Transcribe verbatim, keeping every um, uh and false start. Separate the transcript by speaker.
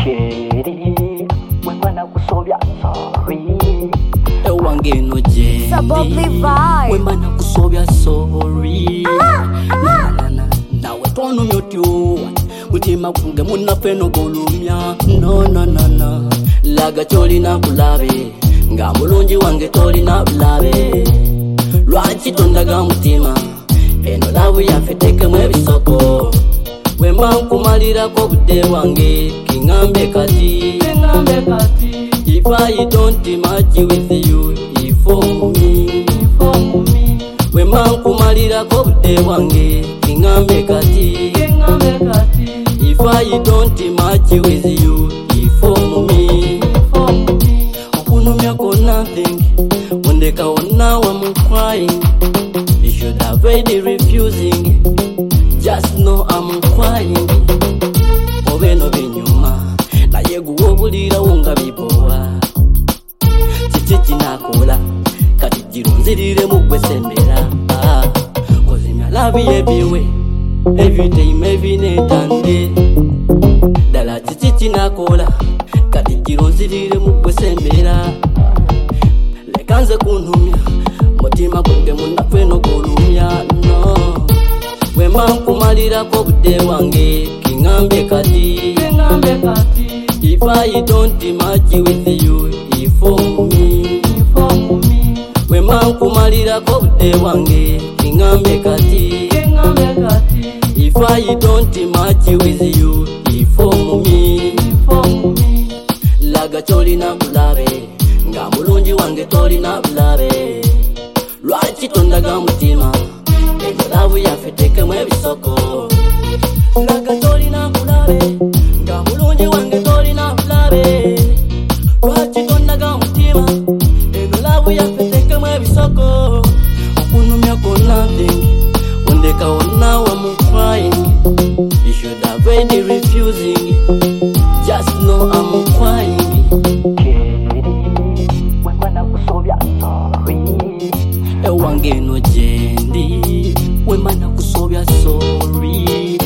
Speaker 1: Keri, wemba na kusobya sorry.
Speaker 2: Ewange no jendi, wemba na kusobya sorry. Na na na, nawe tono myotyo, mutima kunge munafe no golumya. No no no no, laga choli na kulabe, nga mulungi wange toli na bulabe. Lwaki tondaga mutima, eno labu yaffe tekemu ebisoko. Wemba nkumalirako budde wange, kingambe kati. If I don't match with you, if for me, for me. Wemba nkumalirako budde wange, kingambe kati. If I don't match with you, if for me, for me. Okunumyako nothing, wondeka wona I'm crying. You should have already refusing. Just know I'm crying. Obeno binyuma, na yegu obulira wonga bibowa. Chichi nakola, kati jirunzirire mu kwesembera. Ah, cause me love you everywhere, every time, every night and day. Dala chichi nakola, kati jirunzirire mu kwesembera. Lekanze kunumya, mutima kunge munafe no golumya. No. Wemba nkumalirako budde wange, kingambe kati. If I don't match with you, if for me, for me. Wemba nkumalirako budde wange, kingambe kati. If I don't match with you, if for me, for me. Laga choli na bulabe, nga mulungi wange toli na bulabe. Lwaki tondaga mutima, labu yaffe tekemu ebisoko. Laga toli na bulabe, nga mulungi wange toli na bulabe. Lwaki tondaga mutima, eno labu yaffe tekemu ebisoko. Okunumyako nothing, wondeka wona I'm crying. You should have already refusing. Just know I'm crying.
Speaker 1: Keri, wemba na kusobya sorry.
Speaker 2: Ewange no jendi, wemba na kusobya sorry.